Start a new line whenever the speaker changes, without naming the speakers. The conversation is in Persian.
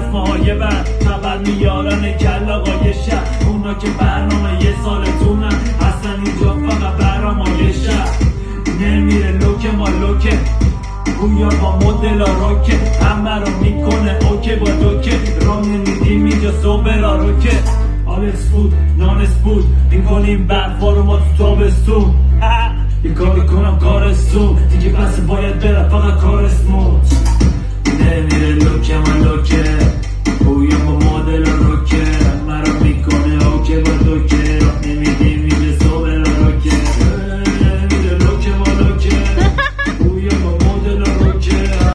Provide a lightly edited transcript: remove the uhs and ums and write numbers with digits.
ماهای بر خبر میارن کل آقای شهر، اونا که برنامه یه سالتونن اصلا اینجا فقط برامای شهر. نمیره لوکه ما لوکه گویا با مدل روکه، همه رو میکنه اوکه با دوکه، را نمیدیم اینجا صبح روکه. آلس بود نانس بود میکنیم برفا رو ما تو تابستون، یه کاری کنم کارستون دیگه بس باید برم فقط کارستون. نمیره لوکه من